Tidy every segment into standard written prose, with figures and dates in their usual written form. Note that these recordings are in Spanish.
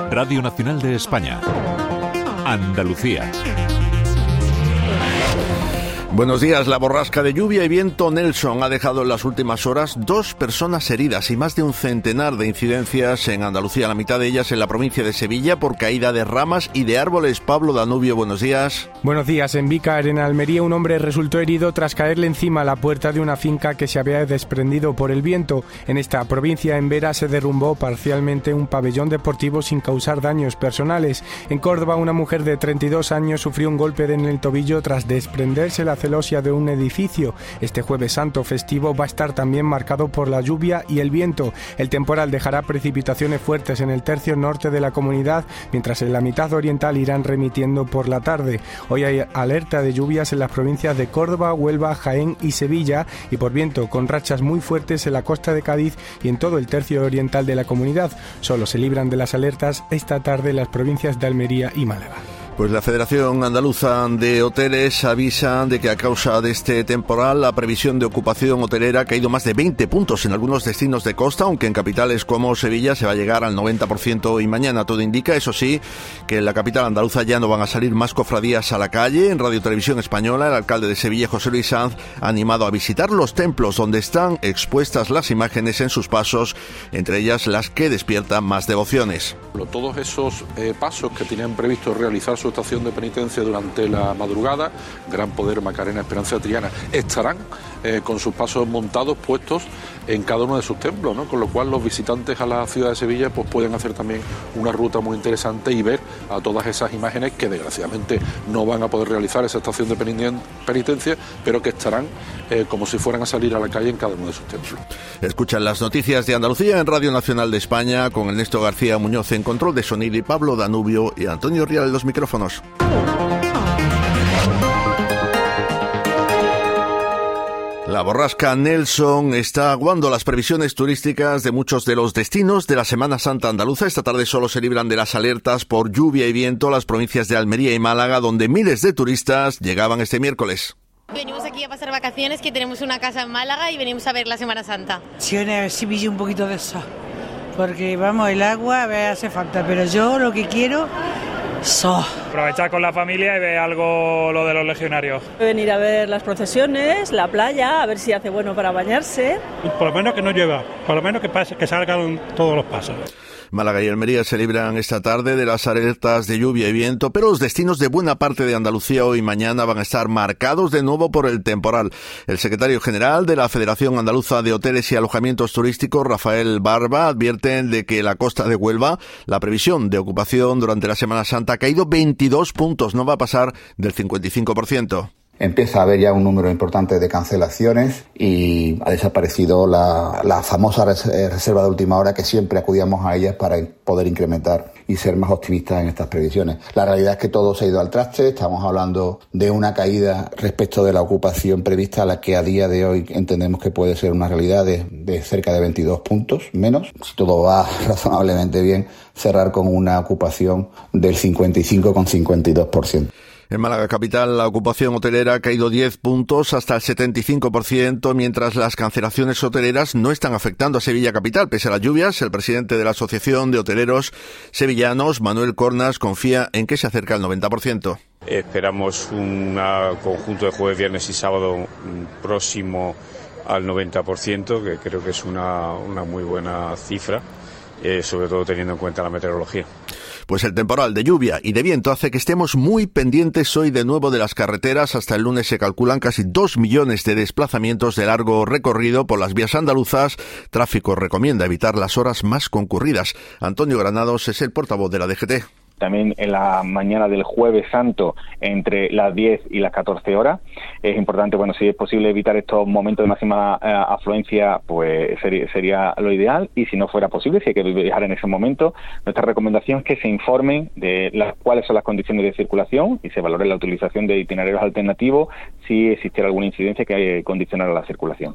Radio Nacional de España. Andalucía. Buenos días. La borrasca de lluvia y viento Nelson ha dejado en las últimas horas 2 personas heridas y más de un centenar de incidencias en Andalucía, la mitad de ellas en la provincia de Sevilla por caída de ramas y de árboles. Pablo Danubio, buenos días. Buenos días. En Vícar, en Almería, un hombre resultó herido tras caerle encima a la puerta de una finca que se había desprendido por el viento. En esta provincia, en Vera, se derrumbó parcialmente un pabellón deportivo sin causar daños personales. En Córdoba, una mujer de 32 años sufrió un golpe en el tobillo tras desprenderse la celosía de un edificio. Este Jueves Santo festivo va a estar también marcado por la lluvia y el viento. El temporal dejará precipitaciones fuertes en el tercio norte de la comunidad, mientras en la mitad oriental irán remitiendo por la tarde. Hoy hay alerta de lluvias en las provincias de Córdoba, Huelva, Jaén y Sevilla, y por viento con rachas muy fuertes en la costa de Cádiz y en todo el tercio oriental de la comunidad. Solo se libran de las alertas esta tarde las provincias de Almería y Málaga. Pues la Federación Andaluza de Hoteles avisa de que a causa de este temporal la previsión de ocupación hotelera ha caído más de 20 puntos en algunos destinos de costa, aunque en capitales como Sevilla se va a llegar al 90% y mañana. Todo indica, eso sí, que en la capital andaluza ya no van a salir más cofradías a la calle. En Radio Televisión Española, el alcalde de Sevilla, José Luis Sanz, ha animado a visitar los templos donde están expuestas las imágenes en sus pasos, entre ellas las que despiertan más devociones. Todos esos pasos que tenían previsto realizar su estación de penitencia durante la madrugada, Gran Poder, Macarena, Esperanza, Triana, estarán con sus pasos montados, puestos en cada uno de sus templos, ¿no? Con lo cual los visitantes a la ciudad de Sevilla pues pueden hacer también una ruta muy interesante y ver a todas esas imágenes que desgraciadamente no van a poder realizar esa estación de penitencia, pero que estarán como si fueran a salir a la calle en cada uno de sus templos. Escuchan las noticias de Andalucía en Radio Nacional de España con Ernesto García Muñoz en control de sonido y Pablo Danubio y Antonio Rial en los micrófonos. La borrasca Nelson está aguando las previsiones turísticas de muchos de los destinos de la Semana Santa andaluza. Esta tarde solo se libran de las alertas por lluvia y viento las provincias de Almería y Málaga, donde miles de turistas llegaban este miércoles. Venimos aquí a pasar vacaciones, que tenemos una casa en Málaga y venimos a ver la Semana Santa. Sí, a ver si pille un poquito de eso, porque vamos, el agua a ver, hace falta, pero yo lo que quiero... Aprovechar con la familia y ver algo lo de los legionarios. Venir a ver las procesiones, la playa, a ver si hace bueno para bañarse. Por lo menos que no llueva, por lo menos que salgan todos los pasos. Málaga y Almería se libran esta tarde de las alertas de lluvia y viento, pero los destinos de buena parte de Andalucía hoy y mañana van a estar marcados de nuevo por el temporal. El secretario general de la Federación Andaluza de Hoteles y Alojamientos Turísticos, Rafael Barba, advierten de que en la costa de Huelva la previsión de ocupación durante la Semana Santa ha caído 22 puntos, no va a pasar del 55%. Empieza a haber ya un número importante de cancelaciones y ha desaparecido la famosa reserva de última hora que siempre acudíamos a ellas para poder incrementar y ser más optimistas en estas previsiones. La realidad es que todo se ha ido al traste. Estamos hablando de una caída respecto de la ocupación prevista, a la que a día de hoy entendemos que puede ser una realidad de cerca de 22 puntos menos. Si todo va razonablemente bien, cerrar con una ocupación del 55,52%. En Málaga capital, la ocupación hotelera ha caído 10 puntos hasta el 75%, mientras las cancelaciones hoteleras no están afectando a Sevilla capital. Pese a las lluvias, el presidente de la Asociación de Hoteleros Sevillanos, Manuel Cornas, confía en que se acerca al 90%. Esperamos un conjunto de jueves, viernes y sábado próximo al 90%, que creo que es una muy buena cifra, sobre todo teniendo en cuenta la meteorología. Pues el temporal de lluvia y de viento hace que estemos muy pendientes hoy de nuevo de las carreteras. Hasta el lunes se calculan casi 2 millones de desplazamientos de largo recorrido por las vías andaluzas. Tráfico recomienda evitar las horas más concurridas. Antonio Granados es el portavoz de la DGT. También en la mañana del Jueves Santo, entre las 10 y las 14 horas. Es importante, bueno, si es posible evitar estos momentos de máxima afluencia, pues sería lo ideal. Y si no fuera posible, si hay que viajar en ese momento, nuestra recomendación es que se informen de cuáles son las condiciones de circulación y se valore la utilización de itinerarios alternativos si existiera alguna incidencia que condicionara la circulación.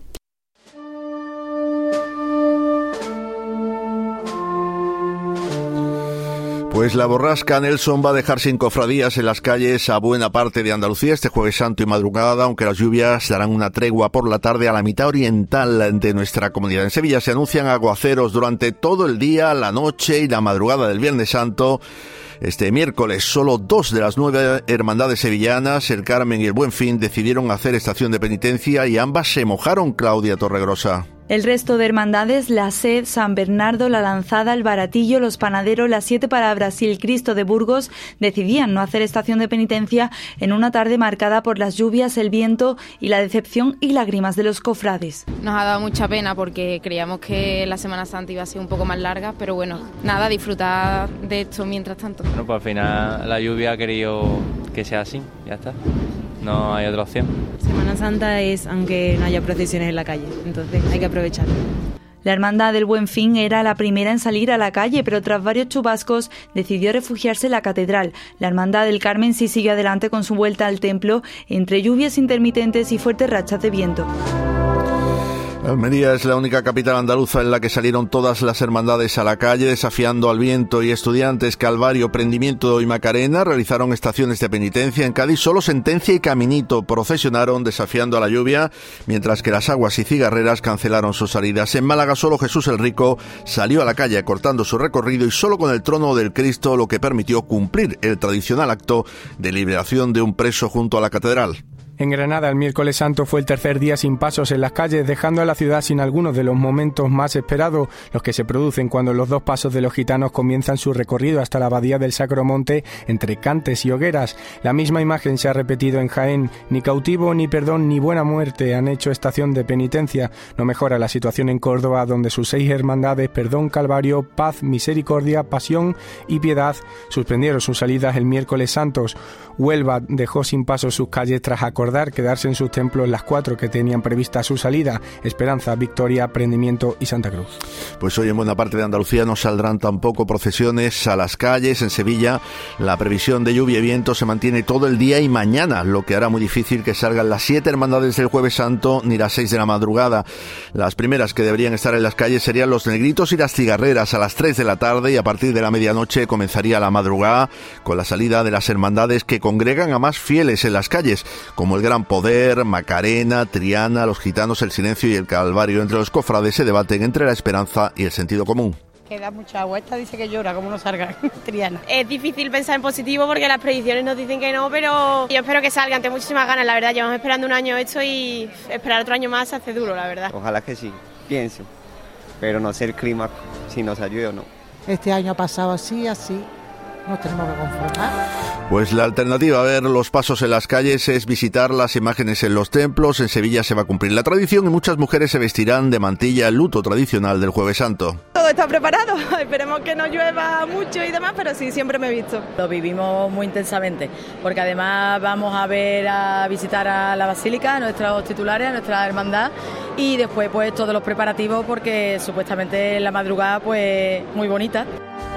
Pues la borrasca Nelson va a dejar sin cofradías en las calles a buena parte de Andalucía este Jueves Santo y madrugada, aunque las lluvias darán una tregua por la tarde a la mitad oriental de nuestra comunidad. En Sevilla se anuncian aguaceros durante todo el día, la noche y la madrugada del Viernes Santo. Este miércoles, solo 2 de las 9 hermandades sevillanas, el Carmen y el Buen Fin, decidieron hacer estación de penitencia y ambas se mojaron, Claudia Torregrosa. El resto de hermandades, la Sed, San Bernardo, la Lanzada, el Baratillo, los Panaderos, las Siete Palabras y el Cristo de Burgos decidían no hacer estación de penitencia en una tarde marcada por las lluvias, el viento y la decepción y lágrimas de los cofrades. Nos ha dado mucha pena porque creíamos que la Semana Santa iba a ser un poco más larga, pero bueno, nada, disfrutar de esto mientras tanto. Bueno, pues al final la lluvia ha querido que sea así, ya está. No hay otra opción. Semana Santa es aunque no haya procesiones en la calle, entonces hay que aprovechar. La Hermandad del Buen Fin era la primera en salir a la calle, pero tras varios chubascos decidió refugiarse en la catedral. La Hermandad del Carmen sí siguió adelante con su vuelta al templo entre lluvias intermitentes y fuertes rachas de viento. Almería es la única capital andaluza en la que salieron todas las hermandades a la calle, desafiando al viento, y Estudiantes, Calvario, Prendimiento y Macarena realizaron estaciones de penitencia. En Cádiz solo Sentencia y Caminito procesionaron desafiando a la lluvia, mientras que las Aguas y Cigarreras cancelaron sus salidas. En Málaga solo Jesús el Rico salió a la calle cortando su recorrido y solo con el trono del Cristo, lo que permitió cumplir el tradicional acto de liberación de un preso junto a la catedral. En Granada, el miércoles santo fue el tercer día sin pasos en las calles, dejando a la ciudad sin algunos de los momentos más esperados, los que se producen cuando los 2 pasos de los gitanos comienzan su recorrido hasta la abadía del Sacro Monte entre cantes y hogueras. La misma imagen se ha repetido en Jaén. Ni cautivo, ni perdón, ni buena muerte han hecho estación de penitencia. No mejora la situación en Córdoba, donde sus 6 hermandades, Perdón, Calvario, Paz, Misericordia, Pasión y Piedad, suspendieron sus salidas el miércoles santos. Huelva dejó sin paso sus calles tras acordar quedarse en sus templos las 4 que tenían prevista su salida: Esperanza, Victoria, Prendimiento y Santa Cruz. Pues hoy en buena parte de Andalucía no saldrán tampoco procesiones a las calles. En Sevilla la previsión de lluvia y viento se mantiene todo el día y mañana, lo que hará muy difícil que salgan las 7 hermandades del Jueves Santo ni las 6 de la madrugada. Las primeras que deberían estar en las calles serían los Negritos y las Cigarreras a las 3 de la tarde, y a partir de la medianoche comenzaría la madrugada con la salida de las hermandades que congregan a más fieles en las calles, como el Gran Poder, Macarena, Triana, los Gitanos, el Silencio y el Calvario. Entre los cofrades se debaten entre la esperanza y el sentido común. Que da mucha agua, esta dice que llora, como no salga, Triana. Es difícil pensar en positivo porque las predicciones nos dicen que no, pero yo espero que salgan, tengo muchísimas ganas, la verdad. Llevamos esperando un año esto y esperar otro año más se hace duro, la verdad. Ojalá que sí, pienso, pero no sé el clima, si nos ayuda o no. Este año ha pasado así, nos tenemos que conformar. Pues la alternativa a ver los pasos en las calles es visitar las imágenes en los templos. En Sevilla se va a cumplir la tradición y muchas mujeres se vestirán de mantilla, el luto tradicional del Jueves Santo. Todo está preparado, esperemos que no llueva mucho y demás, pero sí, siempre me he visto. Lo vivimos muy intensamente, porque además vamos a visitar a la Basílica, a nuestros titulares, a nuestra hermandad, y después pues todos los preparativos, porque supuestamente la madrugada pues muy bonita.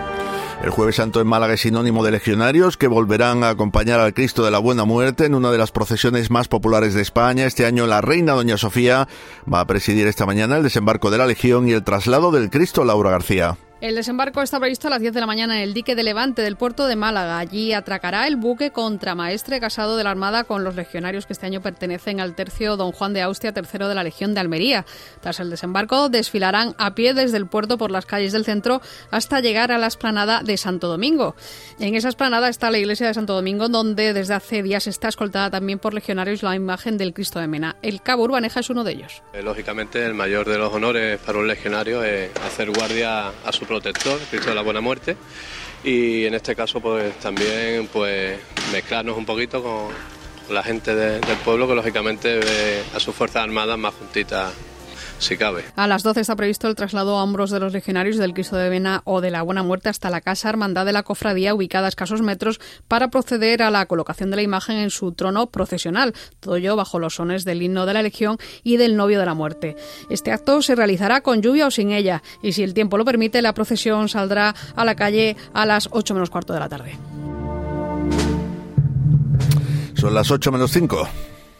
El Jueves Santo en Málaga es sinónimo de legionarios que volverán a acompañar al Cristo de la Buena Muerte en una de las procesiones más populares de España. Este año la reina Doña Sofía va a presidir esta mañana el desembarco de la Legión y el traslado del Cristo. Laura García. El desembarco está previsto a las 10 de la mañana en el dique de Levante del puerto de Málaga. Allí atracará el buque Contramaestre Casado de la Armada con los legionarios que este año pertenecen al tercio Don Juan de Austria, tercero de la Legión de Almería. Tras el desembarco desfilarán a pie desde el puerto por las calles del centro hasta llegar a la explanada de Santo Domingo. En esa explanada está la iglesia de Santo Domingo, donde desde hace días está escoltada también por legionarios la imagen del Cristo de Mena. El cabo Urbaneja es uno de ellos. Lógicamente el mayor de los honores para un legionario es hacer guardia a su protector, Cristo de la Buena Muerte, y en este caso pues también pues mezclarnos un poquito con la gente del pueblo, que lógicamente ve a sus fuerzas armadas más juntitas si cabe. A las 12 está previsto el traslado a hombros de los legionarios del Cristo de Mena o de la Buena Muerte hasta la Casa Hermandad de la Cofradía, ubicada a escasos metros, para proceder a la colocación de la imagen en su trono procesional, todo ello bajo los sones del himno de la Legión y del Novio de la Muerte. Este acto se realizará con lluvia o sin ella, y si el tiempo lo permite, la procesión saldrá a la calle a las 8 menos cuarto de la tarde. Son las 8 menos 5.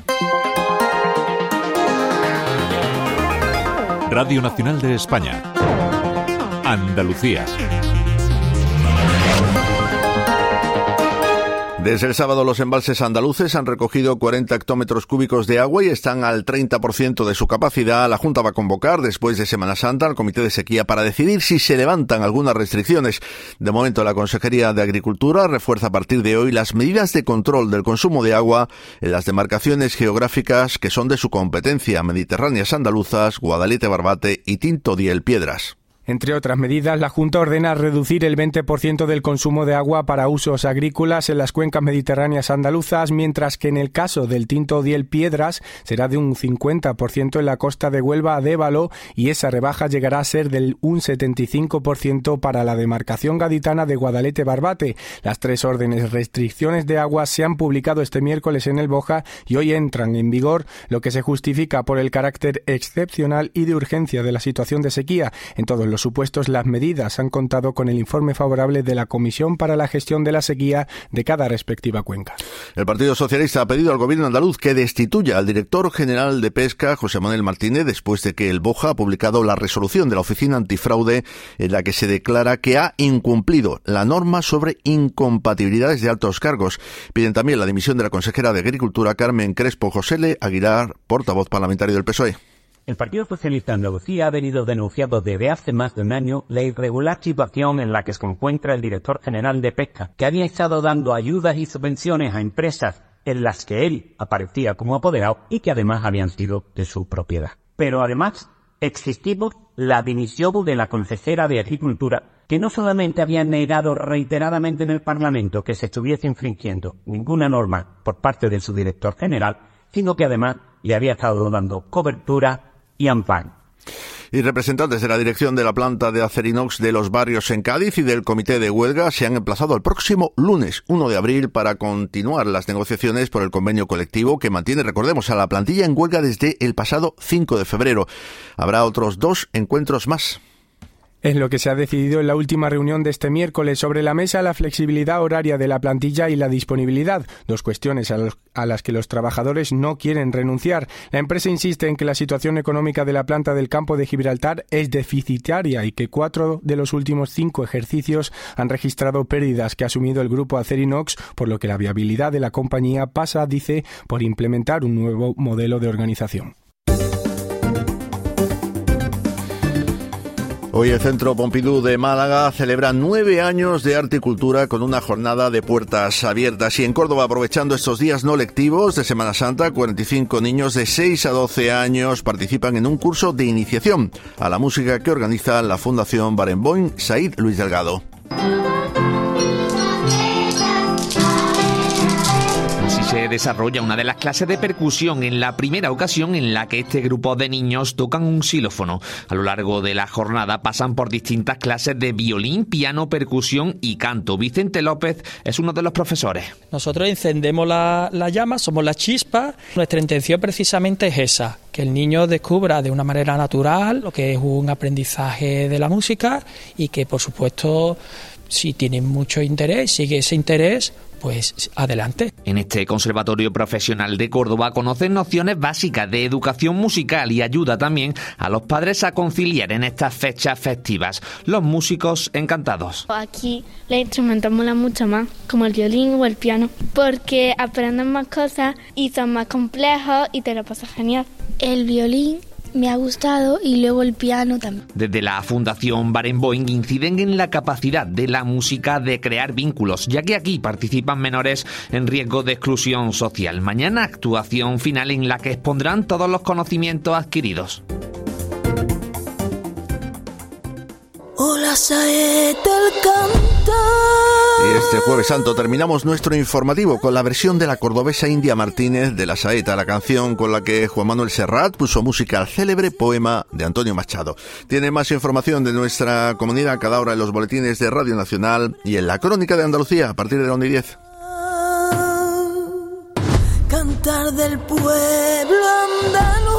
Radio Nacional de España. Andalucía. Desde el sábado los embalses andaluces han recogido 40 hectómetros cúbicos de agua y están al 30% de su capacidad. La Junta va a convocar después de Semana Santa al Comité de Sequía para decidir si se levantan algunas restricciones. De momento la Consejería de Agricultura refuerza a partir de hoy las medidas de control del consumo de agua en las demarcaciones geográficas que son de su competencia: Mediterráneas andaluzas, Guadalete Barbate y Tinto Diel Piedras. Entre otras medidas, la Junta ordena reducir el 20% del consumo de agua para usos agrícolas en las cuencas mediterráneas andaluzas, mientras que en el caso del Tinto Diel Piedras será de un 50% en la costa de Huelva a Dévalo, y esa rebaja llegará a ser del un 75% para la demarcación gaditana de Guadalete Barbate. Las tres órdenes restricciones de agua se han publicado este miércoles en el BOJA y hoy entran en vigor, lo que se justifica por el carácter excepcional y de urgencia de la situación de sequía. En todos los supuestos, las medidas han contado con el informe favorable de la Comisión para la Gestión de la Sequía de cada respectiva cuenca. El Partido Socialista ha pedido al Gobierno andaluz que destituya al director general de Pesca, José Manuel Martínez, después de que el BOJA ha publicado la resolución de la Oficina Antifraude en la que se declara que ha incumplido la norma sobre incompatibilidades de altos cargos. Piden también la dimisión de la consejera de Agricultura, Carmen Crespo Josele Aguilar, portavoz parlamentario del PSOE. El Partido Socialista de Andalucía ha venido denunciando desde hace más de un año la irregular situación en la que se encuentra el director general de Pesca, que había estado dando ayudas y subvenciones a empresas en las que él aparecía como apoderado y que además habían sido de su propiedad. Pero además existimos la dimisión de la consejera de Agricultura, que no solamente había negado reiteradamente en el Parlamento que se estuviese infringiendo ninguna norma por parte de su director general, sino que además le había estado dando cobertura y amparo. Y representantes de la dirección de la planta de Acerinox de Los Barrios en Cádiz y del comité de huelga se han emplazado al próximo lunes 1 de abril para continuar las negociaciones por el convenio colectivo que mantiene, recordemos, a la plantilla en huelga desde el pasado 5 de febrero. Habrá otros 2 encuentros más. Es lo que se ha decidido en la última reunión de este miércoles. Sobre la mesa, la flexibilidad horaria de la plantilla y la disponibilidad, dos cuestiones a las que los trabajadores no quieren renunciar. La empresa insiste en que la situación económica de la planta del campo de Gibraltar es deficitaria y que 4 de los últimos 5 ejercicios han registrado pérdidas que ha asumido el grupo Acerinox, por lo que la viabilidad de la compañía pasa, dice, por implementar un nuevo modelo de organización. Hoy el Centro Pompidou de Málaga celebra 9 años de arte y cultura con una jornada de puertas abiertas. Y en Córdoba, aprovechando estos días no lectivos de Semana Santa, 45 niños de 6 a 12 años participan en un curso de iniciación a la música que organiza la Fundación Barenboim Said Luis Delgado. Se desarrolla una de las clases de percusión en la primera ocasión en la que este grupo de niños tocan un xilófono. A lo largo de la jornada pasan por distintas clases de violín, piano, percusión y canto. Vicente López es uno de los profesores. Nosotros encendemos la llama, somos la chispa. Nuestra intención precisamente es esa, que el niño descubra de una manera natural lo que es un aprendizaje de la música y que, por supuesto, si tiene mucho interés, sigue ese interés, pues adelante. En este Conservatorio Profesional de Córdoba conocen nociones básicas de educación musical y ayuda también a los padres a conciliar en estas fechas festivas. Los músicos encantados. Aquí los instrumentos molan mucho más, como el violín o el piano, porque aprenden más cosas y son más complejos y te lo pasas genial. El violín me ha gustado y luego el piano también. Desde la Fundación Barenboim inciden en la capacidad de la música de crear vínculos, ya que aquí participan menores en riesgo de exclusión social. Mañana actuación final en la que expondrán todos los conocimientos adquiridos. Hola, saeta el canto. Y este Jueves Santo terminamos nuestro informativo con la versión de la cordobesa India Martínez de La Saeta, la canción con la que Juan Manuel Serrat puso música al célebre poema de Antonio Machado. Tiene más información de nuestra comunidad cada hora en los boletines de Radio Nacional y en la Crónica de Andalucía a partir de las 1:10. Cantar del pueblo andaluz.